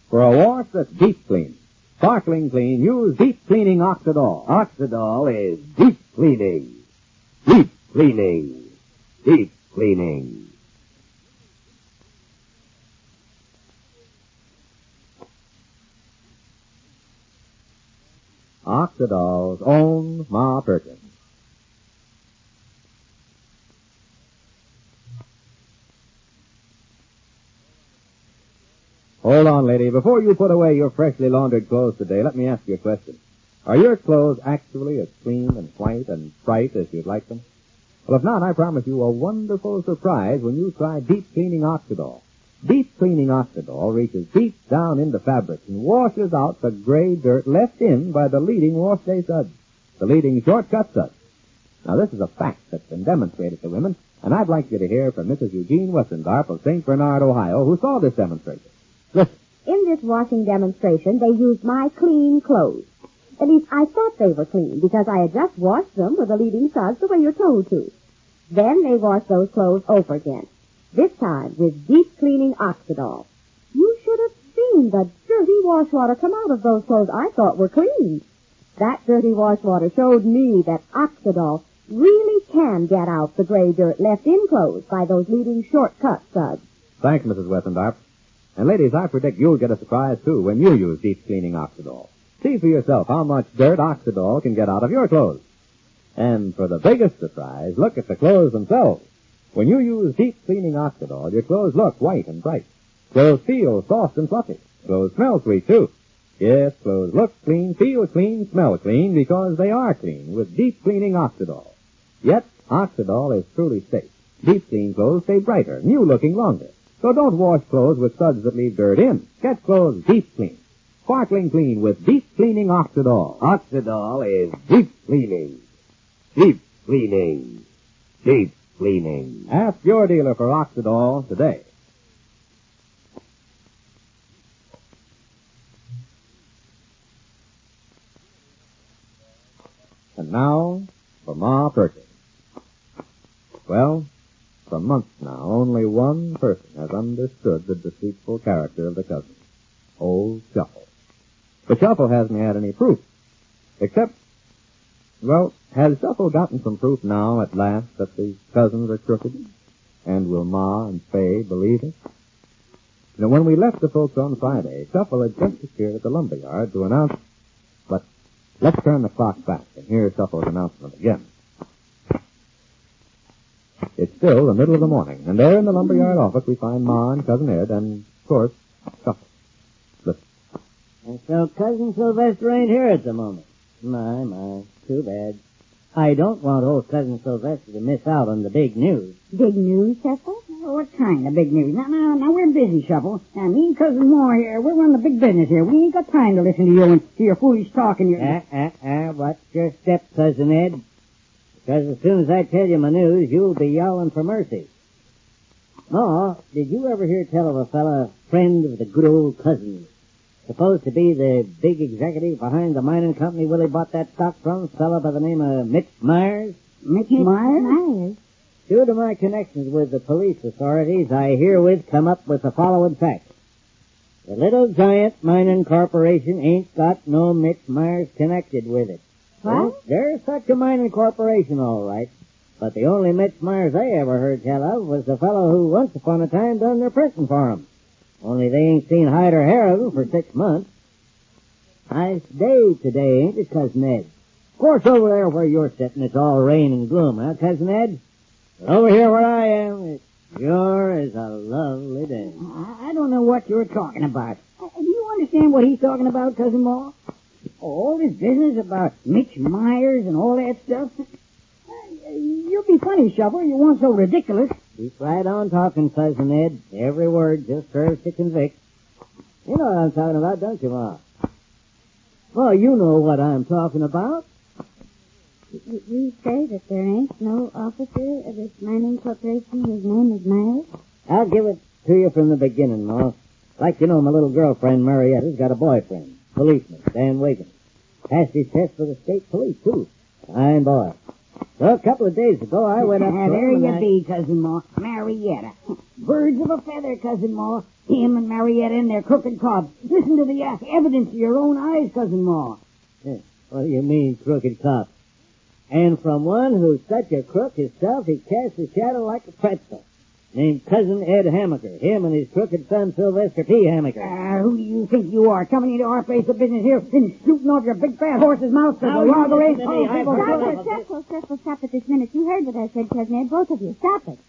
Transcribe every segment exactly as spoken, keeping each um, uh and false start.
For a wash that's deep clean, sparkling clean, use deep cleaning Oxidol. Oxidol is deep cleaning. Deep cleaning. Deep cleaning. Oxidol's own Ma Perkins. Hold on, lady. Before you put away your freshly laundered clothes today, let me ask you a question. Are your clothes actually as clean and white and bright as you'd like them? Well, if not, I promise you a wonderful surprise when you try Deep Cleaning Oxidol. Deep Cleaning Oxidol reaches deep down into fabrics and washes out the gray dirt left in by the leading wash day suds, the leading shortcut suds. Now, this is a fact that's been demonstrated to women, and I'd like you to hear from Missus Eugene Westendorf of Saint Bernard, Ohio, who saw this demonstration. Listen. In this washing demonstration, they used my clean clothes. At least, I thought they were clean because I had just washed them with the leading suds the way you're told to. Then they washed those clothes over again, this time with Deep Cleaning Oxidol. You should have seen the dirty wash water come out of those clothes I thought were clean. That dirty wash water showed me that Oxidol really can get out the gray dirt left in clothes by those leading shortcut suds. Thanks, Missus Westendorf. And ladies, I predict you'll get a surprise, too, when you use Deep Cleaning Oxidol. See for yourself how much dirt Oxidol can get out of your clothes. And for the biggest surprise, look at the clothes themselves. When you use Deep Cleaning Oxidol, your clothes look white and bright. Clothes feel soft and fluffy. Clothes smell sweet, too. Yes, clothes look clean, feel clean, smell clean, because they are clean with Deep Cleaning Oxidol. Yet, Oxidol is truly safe. Deep clean clothes stay brighter, new-looking longer. So don't wash clothes with suds that leave dirt in. Get clothes deep clean, sparkling clean with Deep Cleaning Oxidol. Oxidol is deep cleaning. Deep cleaning. Deep cleaning. Ask your dealer for Oxidol today. And now, for Ma Perkins. Well, for months now, only one person has understood the deceitful character of the cousin, Old Shuffle. But Shuffle hasn't had any proof. Except, well, has Shuffle gotten some proof now at last that the cousins are crooked? And will Ma and Fay believe it? You know, when we left the folks on Friday, Shuffle had just appeared at the lumberyard to announce... But let's turn the clock back and hear Shuffle's announcement again. It's still the middle of the morning, and there in the lumberyard office we find Ma and Cousin Ed and, of course, Shuffle. Listen. And so Cousin Sylvester ain't here at the moment. My, my, too bad. I don't want old Cousin Sylvester to miss out on the big news. Big news, Shuffle? Oh, what kind of big news? Now, now, now, we're busy, Shuffle. Now, me and Cousin Moore here, we're running the big business here. We ain't got time to listen to you and to your foolish talk and your... Ah, ah, ah, watch your step, Cousin Ed. Because as soon as I tell you my news, you'll be yelling for mercy. Ma, did you ever hear tell of a fella, friend of the good old cousin, supposed to be the big executive behind the mining company Willie bought that stock from, a fella by the name of Mitch Myers? Mitch Myers? Myers? Due to my connections with the police authorities, I herewith come up with the following facts. The Little Giant Mining Corporation ain't got no Mitch Myers connected with it. What? Well, there's such a mining corporation, all right. But the only Mitch Myers I ever heard tell of was the fellow who once upon a time done their printing for 'em. Only they ain't seen hide or hair of him for six months. Nice day today, ain't it, Cousin Ed? Of course, over there where you're sitting, it's all rain and gloom, huh, Cousin Ed? But over here where I am, it sure is a lovely day. I don't know what you're talking about. Uh, Do you understand what he's talking about, Cousin Moore? All this business about Mitch Myers and all that stuff? Uh, you'll be funny, Shuffle. You weren't so ridiculous. Keep right on talking, Cousin Ed. Every word just serves to convict. You know what I'm talking about, don't you, Ma? Well, you know what I'm talking about. You, you say that there ain't no officer of this mining corporation whose name is Myers? I'll give it to you from the beginning, Ma. Like you know, my little girlfriend, Marietta's got a boyfriend, policeman, Dan Wiggins. Passed his test for the state police, too. Fine boy. Well, a couple of days ago, I went up Ah, to there him you and I- be, Cousin Ma. Marietta. Birds of a feather, Cousin Ma. Him and Marietta and their crooked cobs. Listen to the uh, evidence of your own eyes, Cousin Ma. Yeah, what do you mean, crooked cop? And from one who's such a crook himself, he casts a shadow like a pretzel. Named Cousin Ed Hamaker. Him and his crooked son, Sylvester P. Hamaker. Uh, who do you think you are, coming into our place of business here and shooting off your big fat horse's mouth to Now, the you log listen race? to me. I've Oh, heard stop enough it. of this. Cecil, Cecil, stop it this minute. You heard what I said, Cousin Ed. Both of you, stop it.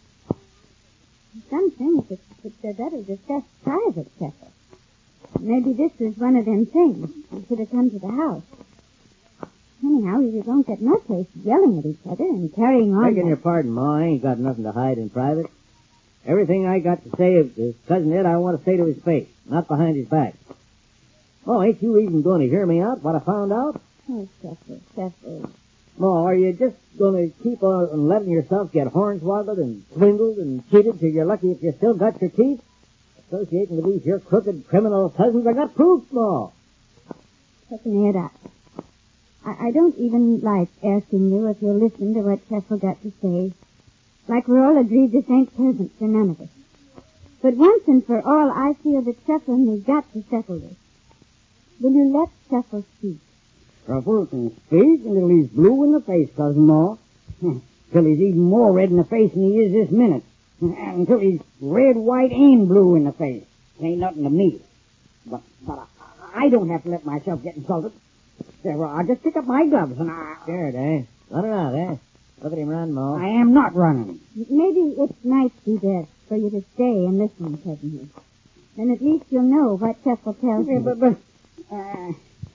Some things that, that they're better discussed private, Cecil. Maybe this is one of them things. I should have come to the house. Anyhow, you don't get no place yelling at each other and carrying on. Begging like- your pardon, Ma, I ain't got nothing to hide in private. Everything I got to say is Cousin Ed I want to say to his face, not behind his back. Oh, ain't you even going to hear me out, what I found out? Oh, Cecil, Cecil. Ma, are you just going to keep on letting yourself get hornswoggled and swindled and cheated till you're lucky if you still got your teeth? Associating with these here crooked criminal cousins, I got proof, Ma. Cousin Ed, I, I, I don't even like asking you if you'll listen to what Cecil got to say. Like we're all agreed this ain't pleasant for none of us. But once and for all, I feel that Cecil and me got to settle this. Will you let Cecil speak? Truffle can speak until he's blue in the face, Cousin Ma. Till he's even more red in the face than he is this minute. Until he's red, white, and blue in the face. Ain't nothing to me. But, but I, I don't have to let myself get insulted. So, I'll just pick up my gloves and I... Scared, eh? Let it out, eh? Look at him run, Ma. I am not running. Maybe it might be best for you to stay and listen, Cousin Ed. Then at least you'll know what Cecil tells Yeah, you. but, but, uh,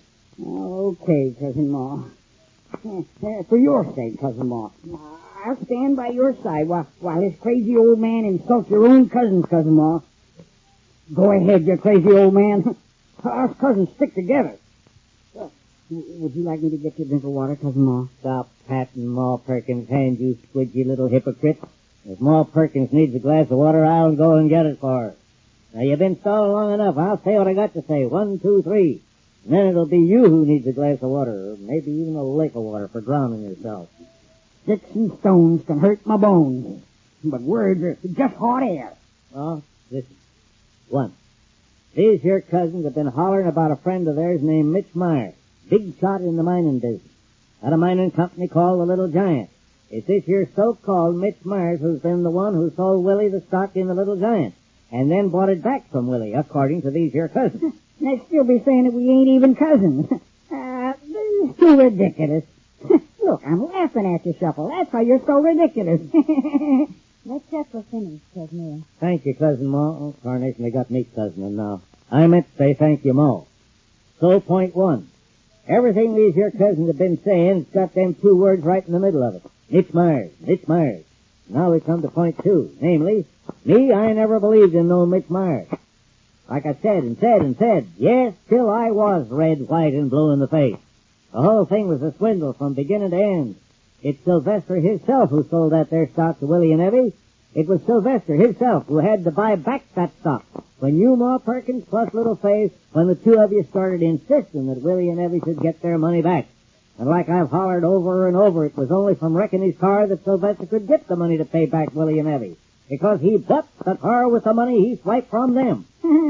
okay, Cousin Ma. Uh, for your sake, Cousin Ma. I'll stand by your side while, while this crazy old man insults your own cousins, Cousin Ma. Go ahead, you crazy old man. Us cousins stick together. Uh, would you like me to get you a drink of water, Cousin Ma? Stop patting Ma Perkins' hand, you squidgy little hypocrite. If Ma Perkins needs a glass of water, I'll go and get it for her. Now, you've been stalling long enough. I'll say what I got to say. One, two, three. And then it'll be you who needs a glass of water, or maybe even a lake of water for drowning yourself. Sticks and stones can hurt my bones, but words are just hot air. Oh, listen. One. These here cousins have been hollering about a friend of theirs named Mitch Myers. Big shot in the mining business. At a mining company called the Little Giant. It's this here so-called Mitch Myers who's been the one who sold Willie the stock in the Little Giant, and then bought it back from Willie, according to these here cousins. They'd still be saying that we ain't even cousins. Uh, this is too ridiculous. Look, I'm laughing at you, Shuffle. That's how you're so ridiculous. Let Cecil finish, Cousin Ed. Thank you, Cousin Ma. Oh, Carnation, they got me cousining now. I meant to say thank you, Ma. So, point one. Everything these here cousins have been saying's got them two words right in the middle of it. Mitch Myers, Mitch Myers. Now we come to point two, namely, me, I never believed in no Mitch Myers. Like I said and said and said, yes, till I was red, white, and blue in the face. The whole thing was a swindle from beginning to end. It's Sylvester himself who sold that there stock to Willie and Evie. It was Sylvester himself who had to buy back that stock. When you, Ma Perkins, plus Little Face, when the two of you started insisting that Willie and Evie should get their money back. And like I've hollered over and over, it was only from wrecking his car that Sylvester could get the money to pay back Willie and Evie. Because he bought the car with the money he swiped from them.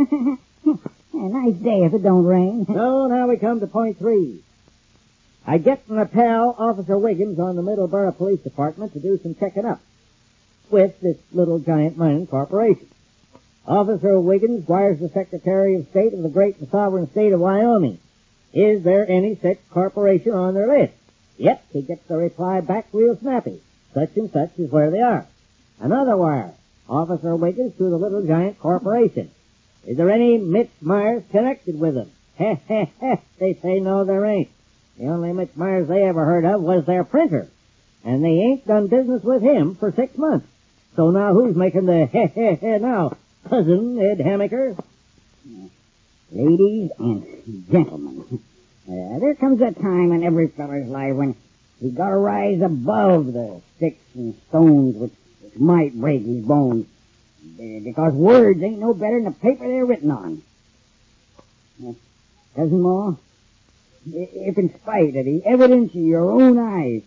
A nice day if it don't rain. So now we come to point three. I get my pal, Officer Wiggins, on the Middleborough Police Department to do some checking up with this Little Giant Mining Corporation. Officer Wiggins wires the Secretary of State of the great and sovereign state of Wyoming. Is there any such corporation on their list? Yep, he gets the reply back real snappy. Such and such is where they are. Another wire. Officer Wiggins to the Little Giant Corporation. Is there any Mitch Myers connected with them? Heh, heh, heh. They say no, there ain't. The only Mitch Myers they ever heard of was their printer. And they ain't done business with him for six months. So now who's making the heh, heh, heh now? Cousin Ed Hamaker? Ladies and gentlemen, uh, there comes a time in every feller's life when he gotta rise above the sticks and stones which, which might break his bones. Uh, because words ain't no better than the paper they're written on. Uh, Cousin Ma, if in spite of the evidence of your own eyes,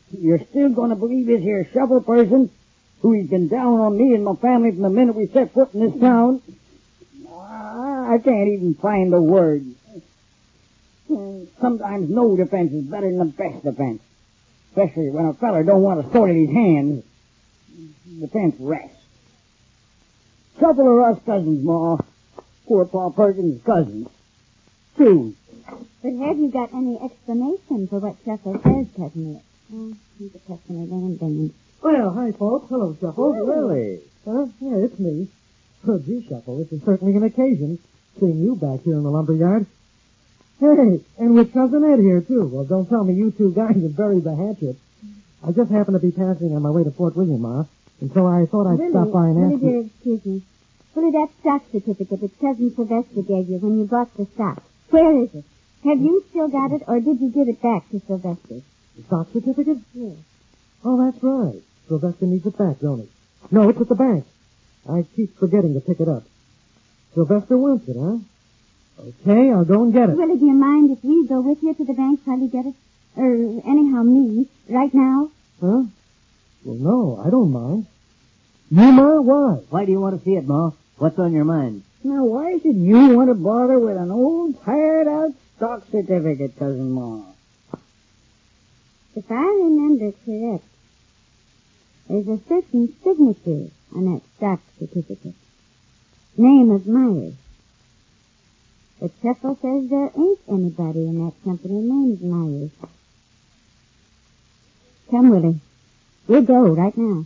You're still going to believe this here shovel person, who he's been down on me and my family from the minute we set foot in this town? I can't even find the words. Sometimes no defense is better than the best defense. Especially when a feller don't want to sort his hands. Defense rests. Couple of us cousins, Ma. Poor Pa Perkins' cousins. Two. But have you got any explanation for what Shuffle says, Cousin Nick? Oh, he's a customer Dan Dan. Well, hi, folks. Hello, Shuffle. Willie. Huh? Yeah, it's me. Oh, gee, Shuffle, this is certainly an occasion, seeing you back here in the lumber yard. Hey, and with Cousin Ed here, too. Well, don't tell me you two guys have buried the hatchet. I just happened to be passing on my way to Fort William, Ma, and so I thought I'd Willie, stop by and Willie, ask dear, you... excuse me. Willie, that stock certificate that Cousin Sylvester gave you when you bought the stock, where is it? Have you still got it, or did you give it back to Sylvester? The stock certificate? Yes. Oh, that's right. Sylvester needs it back, don't he? No, it's at the bank. I keep forgetting to pick it up. Sylvester wants it, huh? Okay, I'll go and get it. Willie, do you mind if we go with you to the bank while you get it? Or anyhow, me, right now? Huh? Well, no, I don't mind. You, Ma? Why? Why do you want to see it, Ma? What's on your mind? Now, why should you want to bother with an old, tired-out stock certificate, Cousin Ma? If I remember correct, there's a certain signature on that stock certificate. Name of Myers. But Shuffle says there ain't anybody in that company named Myers. Come, Willie. We'll go right now.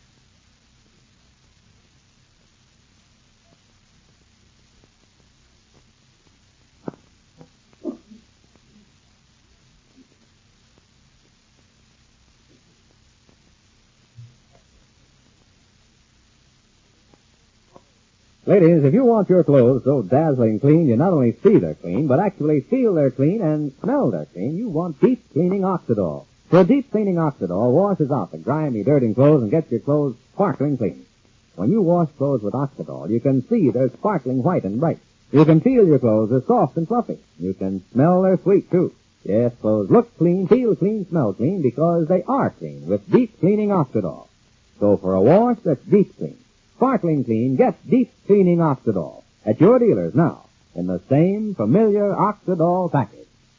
Ladies, if you want your clothes so dazzling clean you not only see they're clean, but actually feel they're clean and smell they're clean, you want deep cleaning Oxidol. For deep cleaning Oxidol washes out the grimy, dirty clothes and gets your clothes sparkling clean. When you wash clothes with Oxidol, you can see they're sparkling white and bright. You can feel your clothes are soft and fluffy. You can smell they're sweet, too. Yes, clothes look clean, feel clean, smell clean because they are clean with deep cleaning Oxidol. So for a wash that's deep clean, sparkling clean, get deep cleaning Oxidol at your dealers now in the same familiar Oxidol package.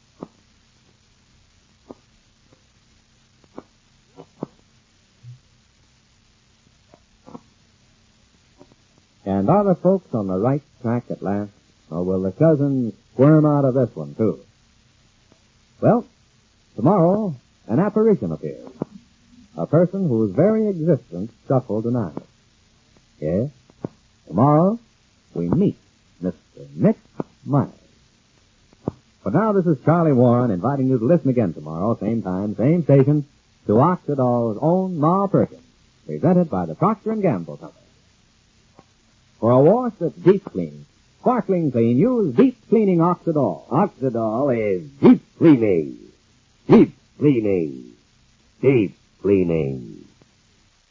And are the folks on the right track at last? Or will the cousins squirm out of this one, too? Well, tomorrow an apparition appears. A person whose very existence Shuffle denies. Yes, tomorrow we meet Mister Nick Myers. But now this is Charlie Warren inviting you to listen again tomorrow, same time, same station, to Oxidol's own Ma Perkins, presented by the Procter and Gamble Company. For a wash that's deep clean, sparkling clean, use deep cleaning Oxidol. Oxidol is deep cleaning. Deep cleaning. Deep cleaning.